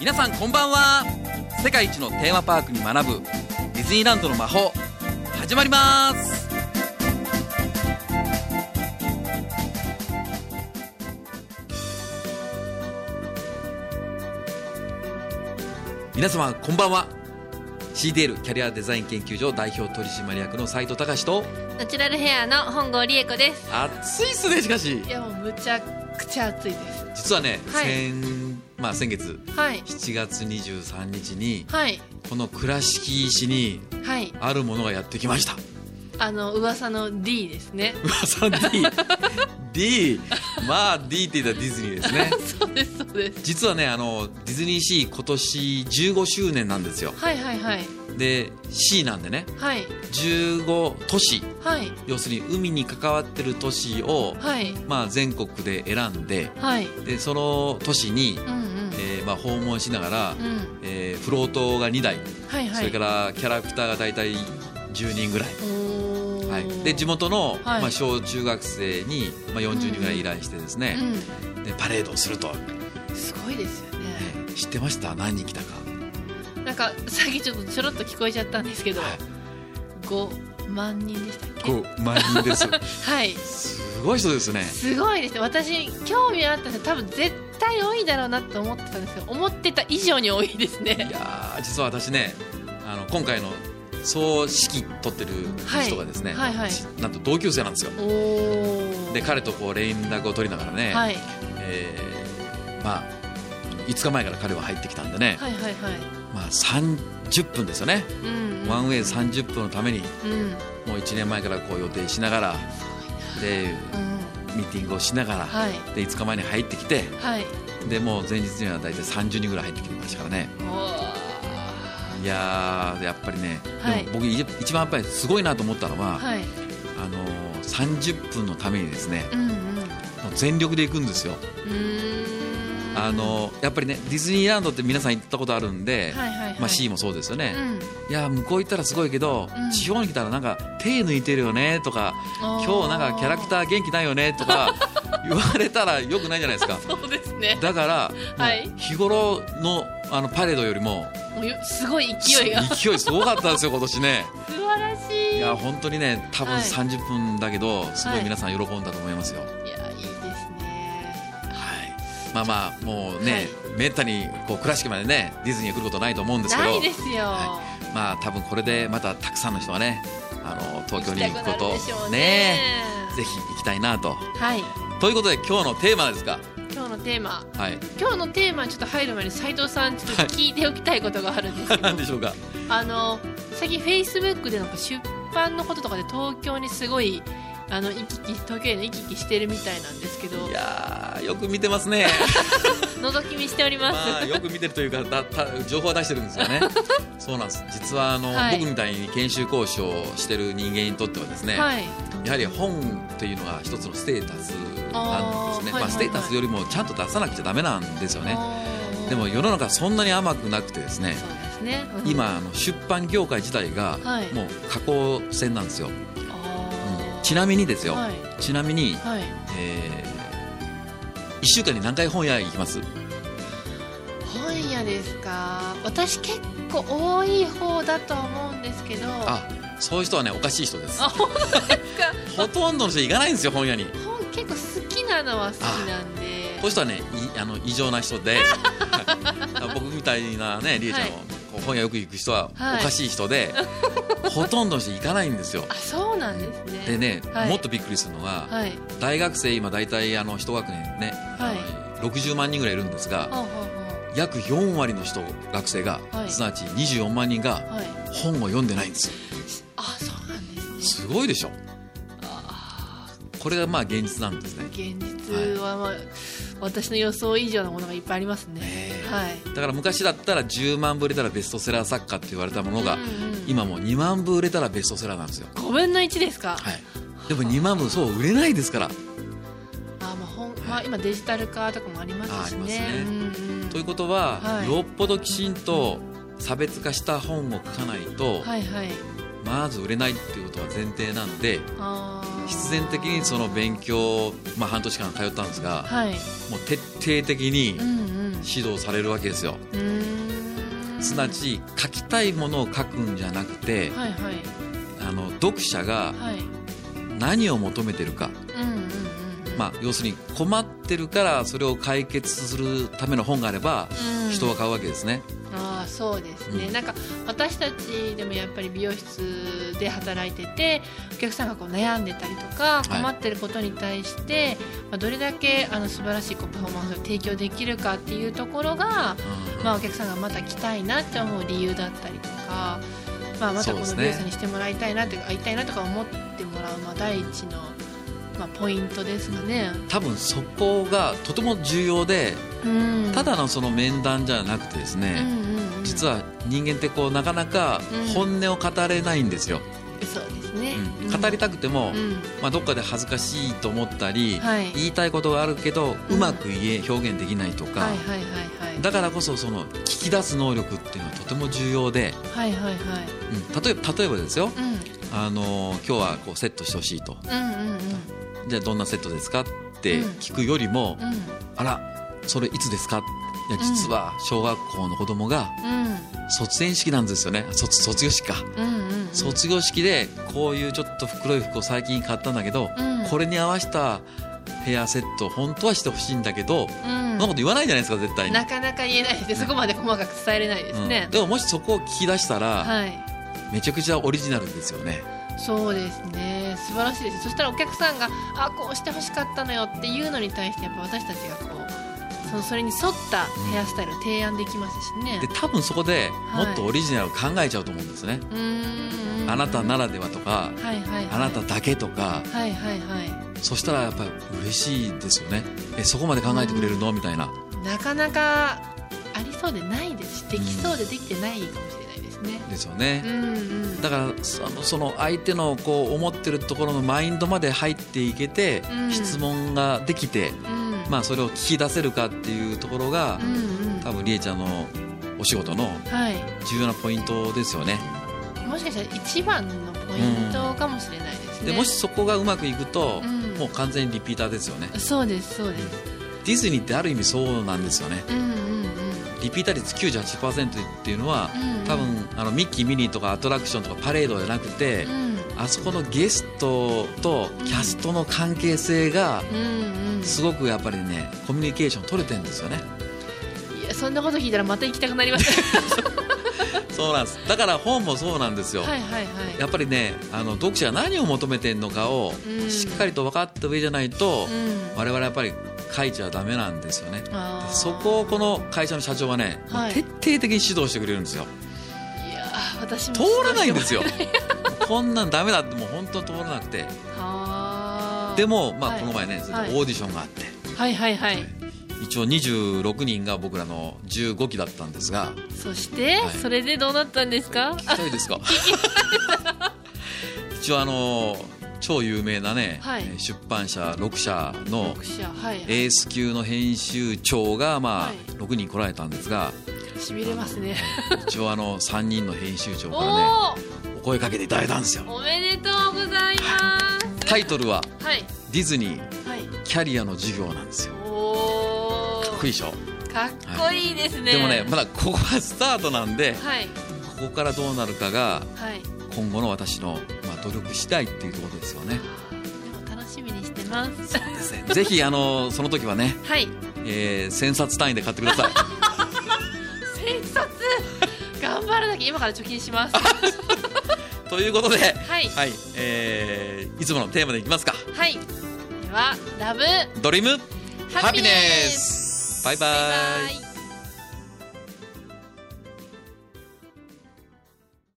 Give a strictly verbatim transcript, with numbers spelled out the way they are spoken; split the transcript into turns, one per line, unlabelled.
皆さんこんばんは。世界一のテーマパークに学ぶディズニーランドの魔法始まります。皆様こんばんは。 シーディーエル キャリアデザイン研究所代表取締役の斉藤隆と
ナチュラルヘアの本郷理恵子です。
暑いっすね。しかし
いやもうむちゃくちゃ暑いです。
実はね、
はい
先, まあ、先月、
はい、
しちがつにじゅうさんにちに、
はい、
この倉敷市にあるものがやってきました。
あの噂の D ですね。
噂の D D まあ D って言ったらディズニーですね。
そうですそうです。
実はねあのディズニーシー今年じゅうごしゅうねんなんですよ。
はいはいはい。で
C なんでね、
はい、
じゅうごとし、
はい、
要するに海に関わってる都市を、はい、まあ、全国で選んで、はい、でその都市に、うんうん、えーまあ、訪問しながら、うんえー、フロートがにだい、はいはい、それからキャラクターがだいたいじゅうにんぐらい、はい、で地元の、はいまあ、小中学生に、まあ、よんじゅうにんぐらい依頼してですね、うんうん、でパレードをすると。
すごいですよね。
ね、知ってました？何人来たか。
なんかさっきちょっとちょろっと聞こえちゃったんですけど、はい、ごまんにんでしたっけ？
ごまんにんです。
はい。
すごい人ですね。
すごいですね。私興味あったんで多分絶対多いだろうなと思ってたんですけど、思ってた以上に多いですね。
いや実は私ねあの今回の総指揮取ってる人がですね、はいはいはい、なんと同級生なんですよ。おで彼とこう連絡を取りながらね、はいえー、まあいつかまえから彼は入ってきたんでね、はいはいはいまあ、さんじゅっぷんですよね、うんうん、ワンウェイさんじゅっぷんのために、うん、もういちねんまえからこう予定しながらで、うん、ミーティングをしながら、はい、でいつかまえに入ってきて、はい、でもう前日には大体さんじゅうにんぐらい入ってきてましたからね。いややっぱりね、はい、でも僕一番やっぱりすごいなと思ったのは、はい、あのさんじゅっぷんのためにですね、うんうん、もう全力で行くんですよ。うーんあのやっぱりねディズニーランドって皆さん行ったことあるんで、はいはいはいまあ、C もそうですよね、うん、いや向こう行ったらすごいけど、うん、地方に来たらなんか手抜いてるよねとか今日なんかキャラクター元気ないよねとか言われたらよくないじゃないですか。
そうですね。
だから、はい、日頃 の, あのパレードよりも
すごい勢いが
勢いすごかったですよ今年ね。
素晴らしい。
いや本当にね多分さんじゅっぷんだけど、はい、すごい皆さん喜んだと思いますよ。
いやいいですね。
はいまあまあもうね、はい、めったにこう倉敷までねディズニーに来ることないと思うんですけど
ないですよ、
はい、まあ多分これでまたたくさんの人がねあの東京に行くこと
行きたくなるでしょうね。
ねぜひ行きたいなと、はい、ということで今日のテーマですか。
今日のテーマ、はい、今日のテーマにちょっと入る前に斉藤さんちょっと聞いておきたいことがあるんですけど、
はい、何でしょうか。
あの最近フェイスブックでなんか出版のこととかで東京にすごいあの行き来東京への行き来してるみたいなんですけど。
いやよく見てますね。
覗き見しております、
まあ、よく見てるというかだた情報は出してるんですよね。そうなんです。実はあの、はい、僕みたいに研修講師をしてる人間にとってはですね、はい、やはり本というのが一つのステータスなんですね。あ、はいはいはい、まあ、ステータスよりもちゃんと出さなくちゃダメなんですよね。でも世の中そんなに甘くなくてですね、そうですね、うん、今あの出版業界自体がもう下降線なんですよ、はい、うん、ちなみにですよ、はい、ちなみに、はい、えー、いっしゅうかんに何回本屋行きます？
本屋ですか。私結構多い方だと思うんですけど。
あ、そういう人はねおかしい人です。
あ、本当ですか。
ほとんどの人行かないんですよ本屋に。
本結構好きなのは好きなんで。
こういう人はねいあの異常な人で僕みたいなねりえちゃんも、はい、こう本屋よく行く人はおかしい人で、はい、ほとんどの人行かないんですよ。
あ、そうなんですね。
でね、はい、もっとびっくりするのは、はい、大学生今大体あの一学年ね、はい、ろくじゅうまんにんぐらいいるんですが、はい、約よんわりの人学生が、はい、すなわちにじゅうよんまんにんが本を読んでないんですよ。
あ、そうなんですね。す
ごいでしょ。あ、これがまあ現実なんですね。
現実は、まあ、はい、私の予想以上のものがいっぱいありますね、はい、だ
から昔だったらじゅうまんぶ売れたらベストセラー作家って言われたものが、うんうん、今もうにまんぶ売れたらベストセラーなんですよ。
ごぶんのいちですか。
はい、でもにまんぶそう売れないですから。
あ、まあ本、はい、まあ、今デジタル化とかもありますしね。あ、ありますね、
うんうん、ということは、はい、よっぽどきちんと差別化した本を書かないと、はいはい、まず売れないっていうことは前提なんで、あ、必然的にその勉強、まあ、半年間通ったんですが、はい、もう徹底的に指導されるわけですよ。
うーん
すなわち書きたいものを書くんじゃなくて、
はいはい
あの読者が
はい
何を求めてるか、
うんうんうん
まあ、要するに困ってるからそれを解決するための本があれば
うん
人は買うわけですね。
ああそうですね、
うん
なんか私たちでもやっぱり美容室で働いててお客さんがこう悩んでたりとか困ってることに対して、まあ、どれだけあの素晴らしいこうパフォーマンスを提供できるかっていうところが、
うん
まあ、お客さんがまた来たいなって思う理由だったりとか、まあ、またこの美容師にしてもらいたいなって会いたいなとか思ってもらう、まあ、第一の、まあ、ポイントですかね。
多分そこがとても重要で、
うん
ただのその面談じゃなくてですね、
うんうんうん
実は人間ってこうなかなか本音を語れないんですよ。
そうですね、
うん語りたくても、
うん
まあ、どっかで恥ずかしいと思ったり、
はい
言いたいことがあるけど、
う
うんまく言え表現できないとか、
はいはいはいはい
だからこそその聞き出す能力っていうのはとても重要で、
はいはいはい
うん、例えば例えばですよ、
うん
あの今日はこうセットしてほしいと、
うんうん
じゃあどんなセットですかって聞くよりも、
うんうん
あらそれいつですか、いや実は小学校の子供が卒園式なんですよね。卒卒業式か、
うんうんうん
卒業式でこういうちょっと黒い服を最近買ったんだけど、
うん
これに合わせたヘアセット本当はしてほしいんだけど、
うん
そんなこと言わないじゃないですか絶対に。
なかなか言えないですね、そこまで細かく伝えれないですね
うん、でももしそこを聞き出したら、
はい
めちゃくちゃオリジナルですよね。
そうですね素晴らしいです。そしたらお客さんがあこうしてほしかったのよっていうのに対してやっぱ私たちがこうそのそれに沿ったヘアスタイルを提案できますしね。
で多分そこで
はい
もっとオリジナルを考えちゃうと思うんですね、
うーん
あなたならではとか、
はいはいはい
あなただけとか、
はいはいはい
そしたらやっぱり嬉しいですよね。えそこまで考えてくれるのみたいな。
なかなかありそうでないですしできそうでできてないかもしれないですね。
ですよね、
うんうん
だからそのその相手のこう思ってるところのマインドまで入っていけて、
うん
質問ができて、
うん
まあ、それを聞き出せるかっていうところが、
うんうん
多分りえちゃんのお仕事の
はい
重要なポイントですよね。
もしかしたら一番のポイントかもしれないですね。
でもしそこがうまくいくと、
うん
もう完全にリピーターですよね。
そうですそうです。
ディズニーってある意味そうなんですよね。
うんうんうん
リピーター率 きゅうじゅうはちパーセント っていうのは、
うんうん
多分あのミッキーミニーとかアトラクションとかパレードじゃなくて、
うん
あそこのゲストとキャストの関係性が
うんうん
すごくやっぱりねコミュニケーション取れてるんですよね。
いやそんなこと聞いたらまた行きたくなりました
そうなんです。だから本もそうなんですよ。
はいはいはい
やっぱりねあの読者が何を求めてるのかを
うん
しっかりと分かった上じゃないと、
うん
我々やっぱり書いちゃダメなんですよね。
あー
そこをこの会社の社長はね、もう
はい
徹底的に指導してくれるんですよ。
いやー私も
通らないんですよこんなんダメだってもう本当に通らなくて、
はー
でも、まあ、
はい
この前ね、
はい
オーディションがあって、
はいはいはい、
一応にじゅうろくにんが僕らのじゅうごきだったんですが、
そして、
はい
それでどうなったんですか？
聞きたいですか一応あの超有名なね、
はい
えー出版社ろくしゃの
読者はい、はい、
エース級の編集長が、まあ
はい
ろくにん来られたんですが、
しびれますね
一応あのさんにんの編集長からね
お
お声かけていただいたんですよ。
おおめでとうございます
タイトルは
はい
ディズニー
はい
キャリアの授業なんですよ。
おー
かっこいいでしょ。
かっこいいですね、
でもねまだここはスタートなんで、
はい
ここからどうなるかが
はい
今後の私の、まあ、努力次第っていうところですよね。
でも楽しみにしてます
そうですねぜひあのその時はね、
はい
えー、千冊単位で買ってください
千冊頑張らなきゃ今から貯金します
ということで、
はい
はいえー、いつものテーマでいきますか。
はいではラブ
ドリームハピネ
ハピネ
スバイバイ。
バイバイ